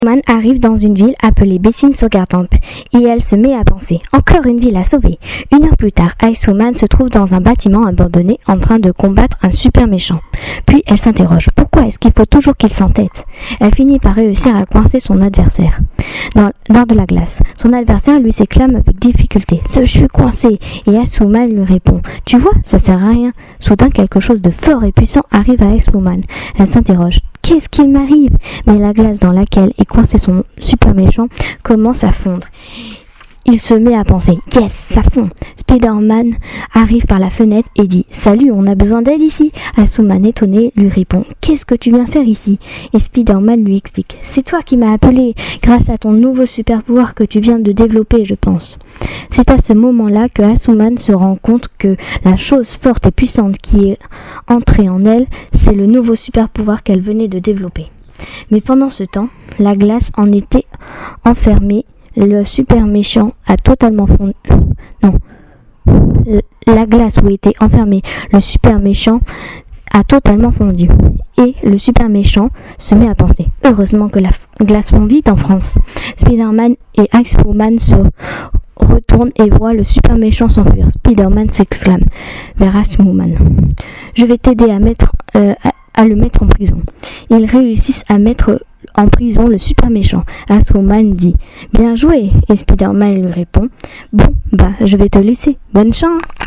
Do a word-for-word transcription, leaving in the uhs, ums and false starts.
Man arrive dans une ville appelée Bessines-sur-Gartempe et elle se met à penser « Encore une ville à sauver !» Une heure plus tard, Icewoman se trouve dans un bâtiment abandonné en train de combattre un super méchant. Puis elle s'interroge « Pourquoi est-ce qu'il faut toujours qu'il s'entête ?» Elle finit par réussir à coincer son adversaire dans, dans de la glace. Son adversaire lui s'éclame avec difficulté « Je suis coincé !» Et Icewoman lui répond « Tu vois, ça sert à rien !» Soudain, quelque chose de fort et puissant arrive à Icewoman. Elle s'interroge « Qu'est-ce qu'il m'arrive ?» Mais la glace dans laquelle est coincé son super méchant commence à fondre. Il se met à penser « Yes, ça fond !» Spider-Man arrive par la fenêtre et dit « Salut, on a besoin d'aide ici ?» Icewoman étonné lui répond « Qu'est-ce que tu viens faire ici ?» Et Spider-Man lui explique « C'est toi qui m'as appelé, grâce à ton nouveau super pouvoir que tu viens de développer, je pense. » C'est à ce moment-là que Icewoman se rend compte que la chose forte et puissante qui est entrée en elle, c'est le nouveau super pouvoir qu'elle venait de développer. Mais pendant ce temps, la glace en était enfermée. Le super méchant a totalement fondu. Non. La glace où était enfermé le super méchant a totalement fondu. Et le super méchant se met à penser. Heureusement que la glace fond vite en France. Spider-Man et Icewoman se retournent et voient le super méchant s'enfuir. Spider-Man s'exclame vers Icewoman. Je vais t'aider à mettre euh, à, à le mettre en prison. Ils réussissent à mettre en prison le super méchant. Icewoman dit « Bien joué !» Et Spider-Man lui répond « Bon, bah, je vais te laisser. Bonne chance !»